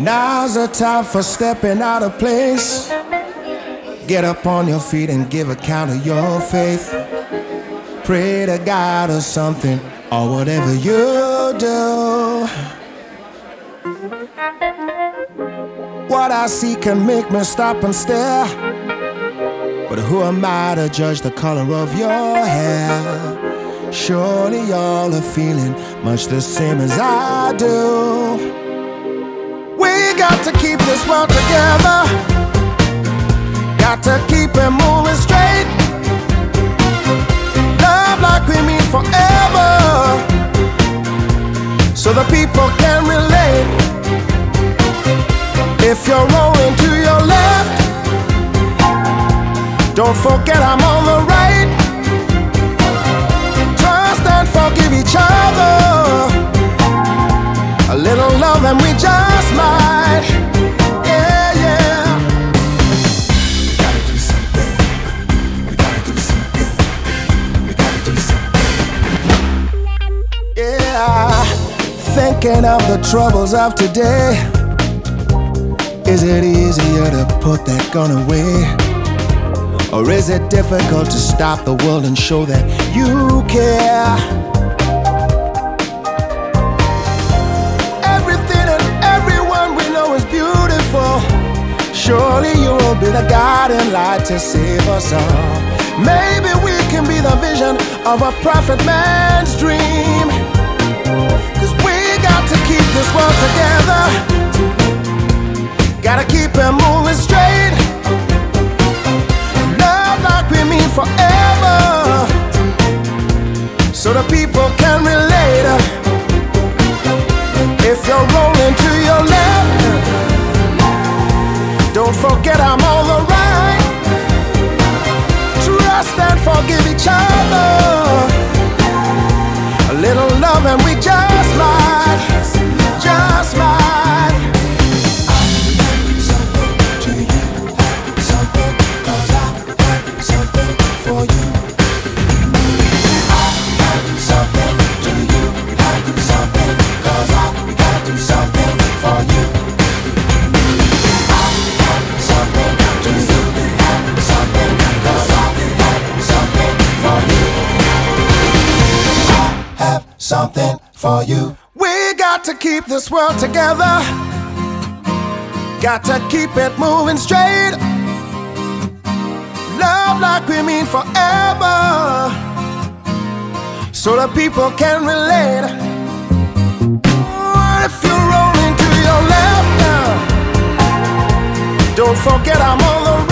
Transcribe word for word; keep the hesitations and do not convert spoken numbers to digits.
Now's the time for stepping out of place. Get up on your feet and give account of your faith. Pray to God or something, or whatever you do. What I see can make me stop and stare, but who am I to judge the color of your hair? Surely y'all are feeling much the same as I do. We got to keep this world together. Got to keep it moving straight. Love like we mean forever, so the people can relate. If you're rolling to your left, don't forget I'm on the right. Trust and forgive each other. A little love and we just might. Yeah, yeah. We gotta do something. We gotta do something. We gotta do something. Yeah. Thinking of the troubles of today. Is it easier to put that gun away? Or is it difficult to stop the world and show that you care? Everything and everyone we know is beautiful. Surely you will be the guiding light to save us all. Maybe we can be the vision of a prophet man's dream. Cause we got to keep this world together. Gotta keep it moving straight. Forever, so the people can relate. If you're rolling to your left, don't forget I'm on the right. Trust and forgive each other. A little love and we just might, just might. For you, I gotta do something to you. We gotta do something, cause I we gotta do something for you. I gotta do something to you. We gotta do something, cause I we gotta do something for you. I have something for you. We got to keep this world together. Got to keep it moving straight. Love like we mean forever, so the people can relate. If you're rolling to your left now, don't forget I'm on the right.